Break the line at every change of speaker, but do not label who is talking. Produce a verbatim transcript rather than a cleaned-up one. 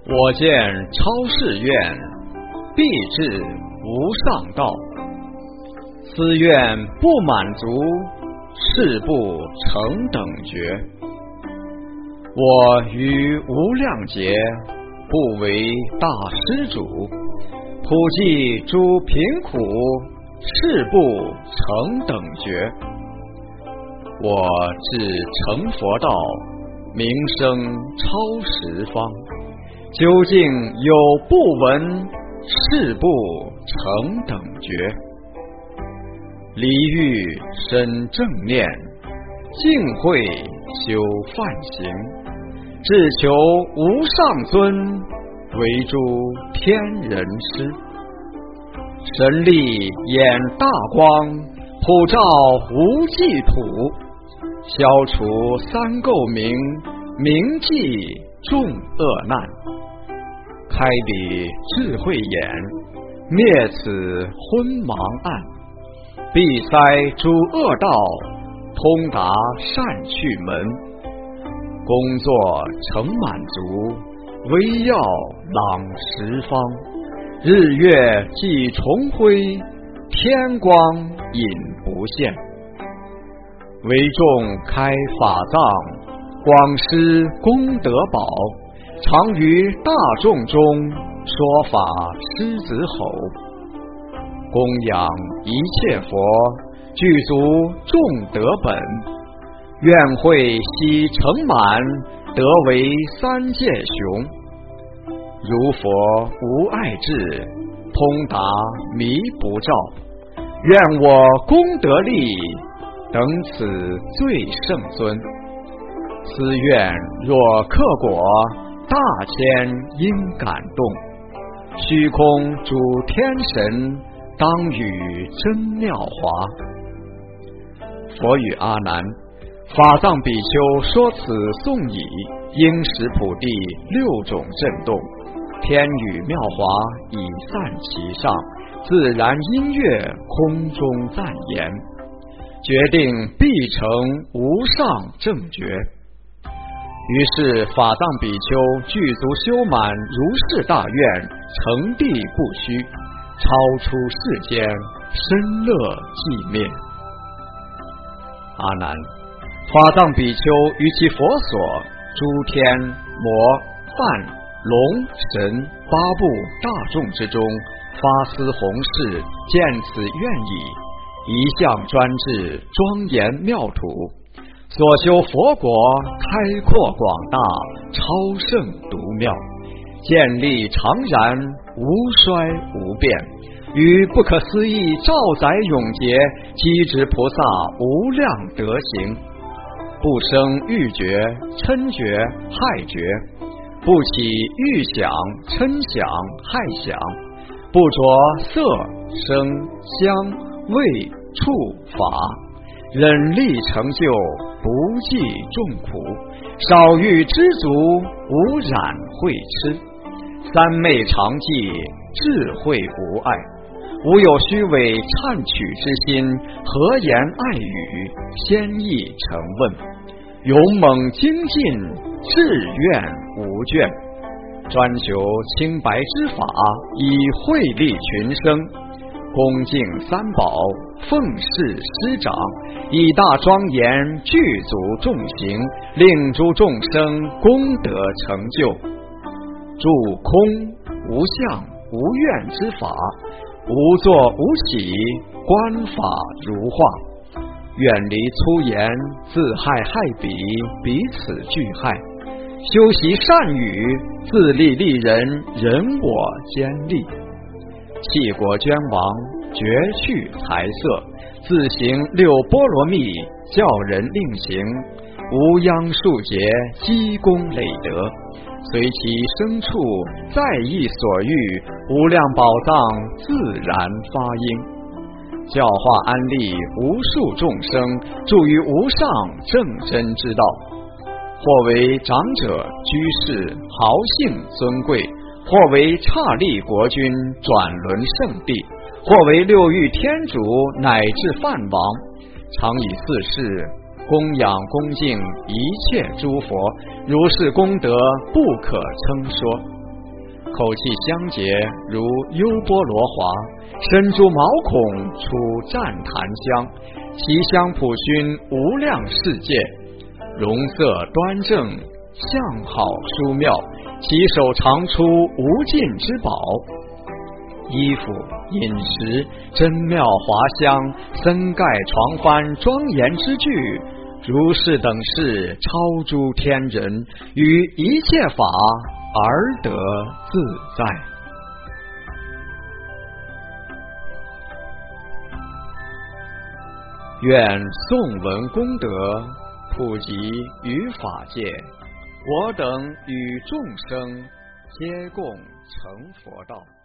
我见超世愿，必至无上道。思愿不满足，誓不成等觉。我于无量劫，不为大施主，普济诸贫苦，誓不成等觉。我至成佛道，名声超十方。究竟有不闻，誓不成等觉。离欲生正念，净慧修梵行，志求无上尊，为诸天人师。神力眼大光，普照无际土，消除三垢名，明济众恶难。开彼智慧眼，灭此昏盲暗，闭塞诸恶道，通达善趣门。工作成满足，微耀朗十方。日月既重辉，天光隐不现。为众开法藏，广施功德宝，常于大众中说法狮子吼。供养一切佛，具足众德本。愿会悉成满，得为三界雄。如佛无碍智，通达迷不照。愿我功德力，等此最圣尊。此愿若克果，大千应感动。虚空诸天神，当与真妙华。佛语阿难：法藏比丘说此颂已，应使普地六种震动，天雨妙华已散其上，自然音乐空中赞言，决定必成无上正觉。于是法藏比丘具足修满如是大愿，成地不虚，超出世间，深乐寂灭。阿难，法藏比丘于其佛所，诸天魔梵龙神八部大众之中，发思弘誓，见此愿已，一向专制，庄严妙土，所修佛国开阔广大，超胜独妙，建立常然，无衰无变，于不可思议兆载永劫，积植菩萨无量德行，不生欲觉、嗔觉、害觉，不起欲想、嗔想、害想，不着色、声、香、味、触、法，忍力成就，不计众苦，少欲知足，无染慧痴，三昧常寂，智慧无碍，无有虚伪忏取之心，和言爱语，先意成问，勇猛精进，志愿无倦，专求清白之法，以惠利群生，恭敬三宝，奉事师长，以大庄严具足众行，令诸众生功德成就。住空无相无愿之法，无作无起，观法如画，远离粗言，自害害彼，彼此俱害。修习善语，自利利人，人我兼利。弃国捐王，绝去财色，自行六波罗蜜，教人令行，无央数劫，积功累德，随其生处，在意所欲，无量宝藏自然发音，教化安利无数众生，住于无上正真之道。或为长者居士豪姓尊贵，或为刹利国君转轮圣地，或为六欲天主乃至梵王，常以四事供养恭敬一切诸佛，如是功德不可称说。 口气香洁如优波罗华，身著毛孔出湛檀香，其香普熏无量世界，容色端正，相好殊妙，其手常出无尽之宝。衣服饮食珍妙华香，僧盖床幡庄严之具，如是等事超诸天人，于一切法而得自在。愿颂闻功德普及于法界，我等与众生皆共成佛道。